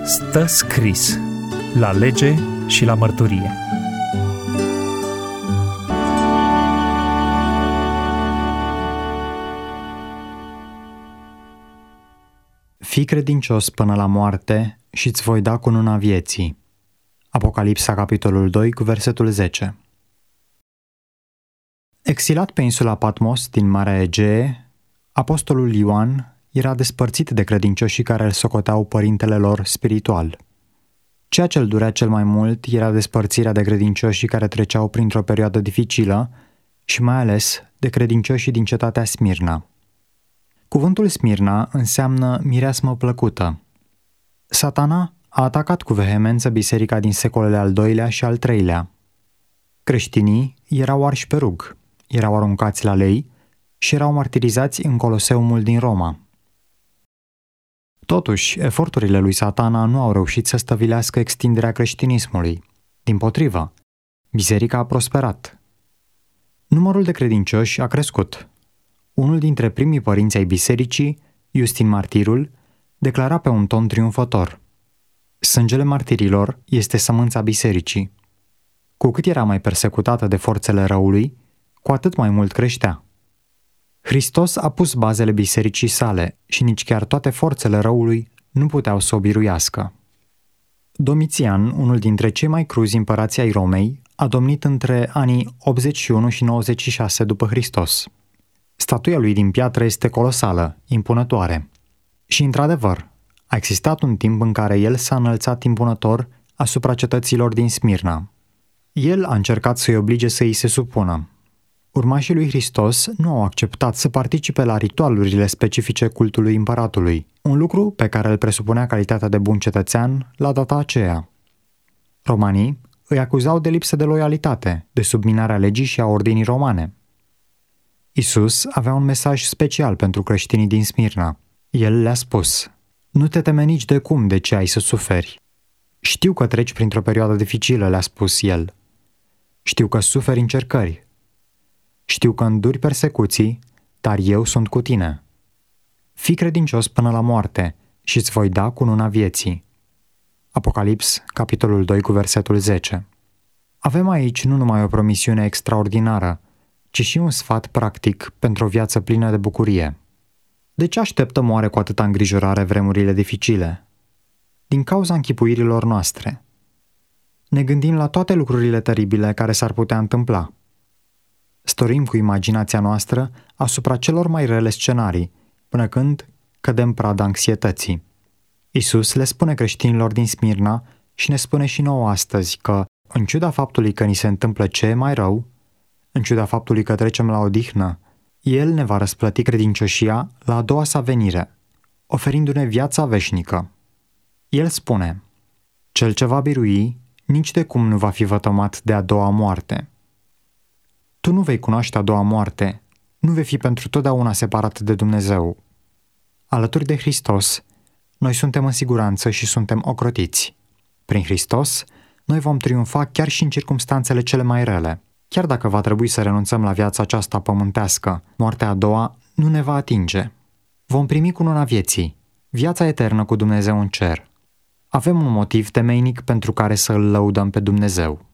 Stă scris la lege și la mărturie. Fii credincios până la moarte și îți voi da cununa vieții. Apocalipsa, capitolul 2, cu versetul 10. Exilat pe insula Patmos din Marea Egee, apostolul Ioan era despărțit de credincioșii care îl socoteau părintele lor spiritual. Ceea ce îl durea cel mai mult era despărțirea de credincioșii care treceau printr-o perioadă dificilă și mai ales de credincioșii din cetatea Smirna. Cuvântul Smirna înseamnă mireasmă plăcută. Satana a atacat cu vehemență biserica din secolele al II-lea și al III-lea. Creștinii erau arși pe rug, erau aruncați la lei și erau martirizați în Coloseumul din Roma. Totuși, eforturile lui Satana nu au reușit să stăvilească extinderea creștinismului. Dimpotrivă, biserica a prosperat. Numărul de credincioși a crescut. Unul dintre primii părinți ai bisericii, Iustin Martirul, declara pe un ton triumfător: sângele martirilor este sămânța bisericii. Cu cât era mai persecutată de forțele răului, cu atât mai mult creștea. Hristos a pus bazele bisericii sale și nici chiar toate forțele răului nu puteau să o biruiască. Domitian, unul dintre cei mai cruzi împărați ai Romei, a domnit între anii 81 și 96 după Hristos. Statuia lui din piatră este colosală, impunătoare. Și, într-adevăr, a existat un timp în care el s-a înălțat impunător asupra cetăților din Smirna. El a încercat să-i oblige să îi se supună. Urmașii lui Hristos nu au acceptat să participe la ritualurile specifice cultului împăratului, un lucru pe care îl presupunea calitatea de bun cetățean la data aceea. Romanii îi acuzau de lipsă de loialitate, de subminarea legii și a ordinii romane. Isus avea un mesaj special pentru creștinii din Smirna. El le-a spus: nu te teme nici de cum de ce ai să suferi. Știu că treci printr-o perioadă dificilă, le-a spus el. Știu că suferi încercări. Știu că înduri persecuții, dar eu sunt cu tine. Fii credincios până la moarte și îți voi da cununa vieții. Apocalips, capitolul 2, cu versetul 10. Avem aici nu numai o promisiune extraordinară, ci și un sfat practic pentru o viață plină de bucurie. De ce așteptăm oare cu atâta îngrijorare vremurile dificile? Din cauza închipuirilor noastre. Ne gândim la toate lucrurile teribile care s-ar putea întâmpla. Storim cu imaginația noastră asupra celor mai rele scenarii, până când cădem prada anxietății. Isus le spune creștinilor din Smirna și ne spune și nouă astăzi că, în ciuda faptului că ni se întâmplă ce e mai rău, în ciuda faptului că trecem la odihnă, El ne va răsplăti credincioșia la a doua sa venire, oferindu-ne viața veșnică. El spune: cel ce va birui, nici de cum nu va fi vătămat de a doua moarte. Tu nu vei cunoaște a doua moarte, nu vei fi pentru totdeauna separat de Dumnezeu. Alături de Hristos, noi suntem în siguranță și suntem ocrotiți. Prin Hristos, noi vom triumfa chiar și în circumstanțele cele mai rele. Chiar dacă va trebui să renunțăm la viața aceasta pământească, moartea a doua nu ne va atinge. Vom primi cununa vieții, viața eternă cu Dumnezeu în cer. Avem un motiv temeinic pentru care să îl lăudăm pe Dumnezeu.